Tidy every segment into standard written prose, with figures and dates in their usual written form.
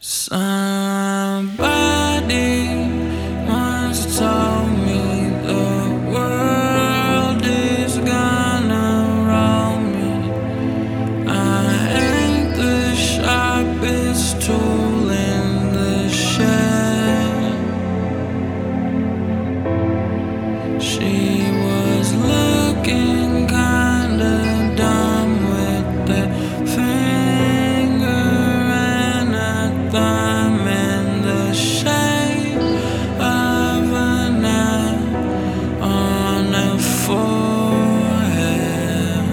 Somebody once told me the world is gonna roll me. I ain't the sharpest tool in the shed. She was looking kinda dumb with that finger and a thumb in the shape of an eye on her forehead.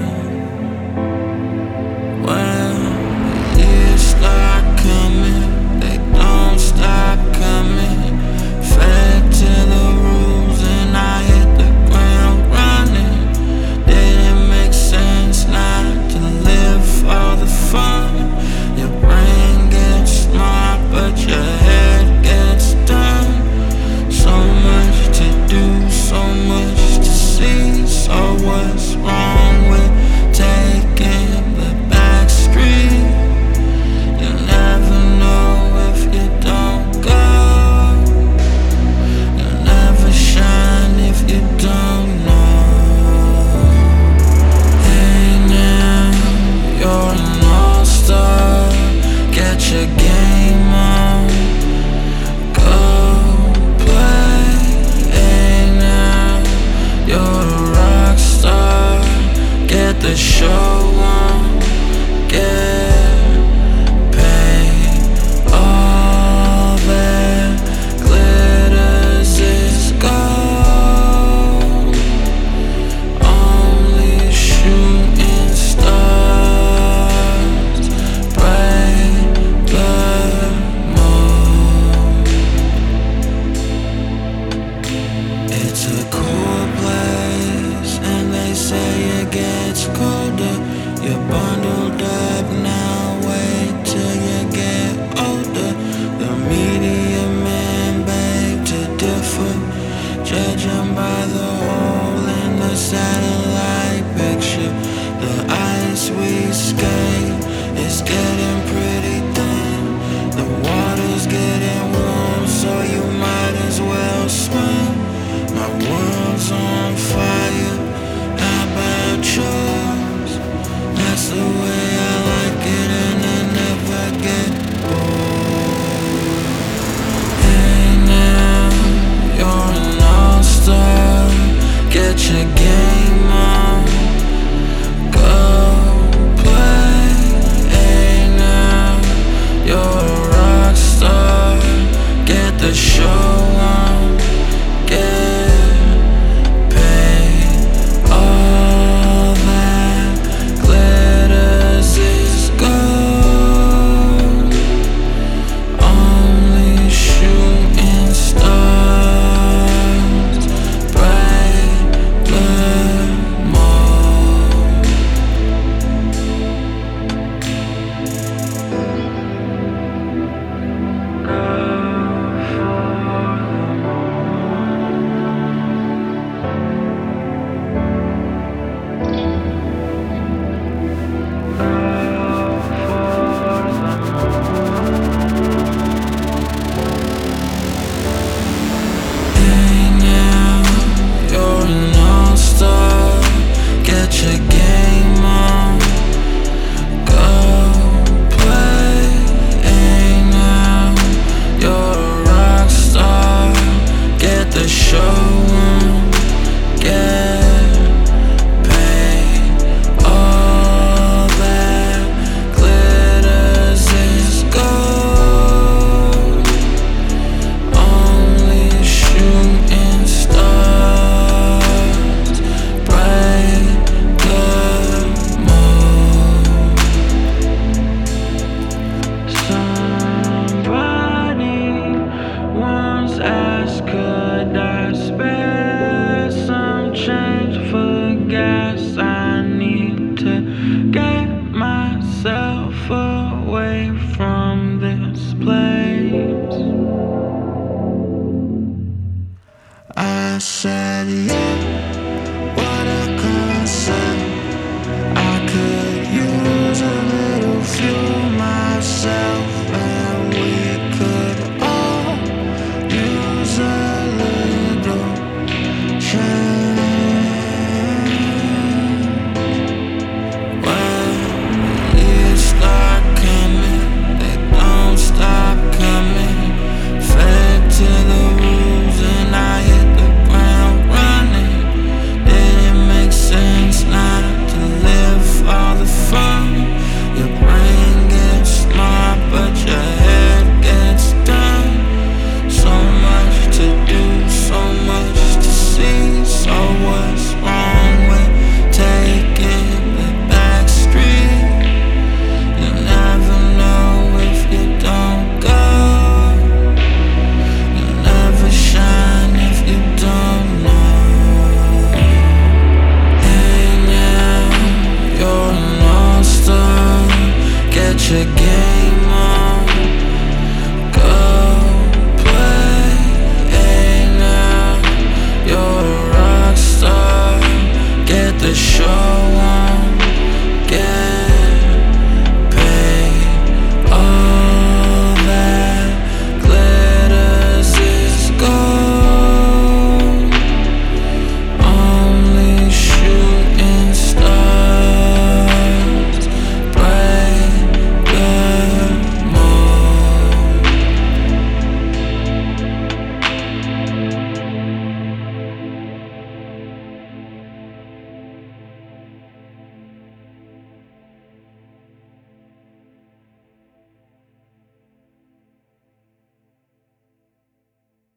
Well, years start coming, they don't stop coming. Fed to the rules and I hit the ground running. Didn't make sense not to live for the fun. Your brain gets smart, but your head gets done. So much to do, so much to see. So what's wrong with taking the back street? You'll never know if you don't go. You'll never shine if you don't know. Hey now, you're an all-star. Get your game on. Go play. Hey now, you're a rock star. Get the show on. Get paid. All that glitters is gold. Only shooting stars break the mold. It's a cool place, and they say it gets colder. You're bundled up now, wait till you get older. The media man beg to differ, judging by the hole in the satellite picture. The ice we skate is getting pretty thin. The water's getting warm, so you might as well swim. My world's on fire, how about yours? That's the way I like it, and I never get bored. Hey now, you're an all-star. Get your game on. Go play. Hey now, you're a rock star. Get the show on.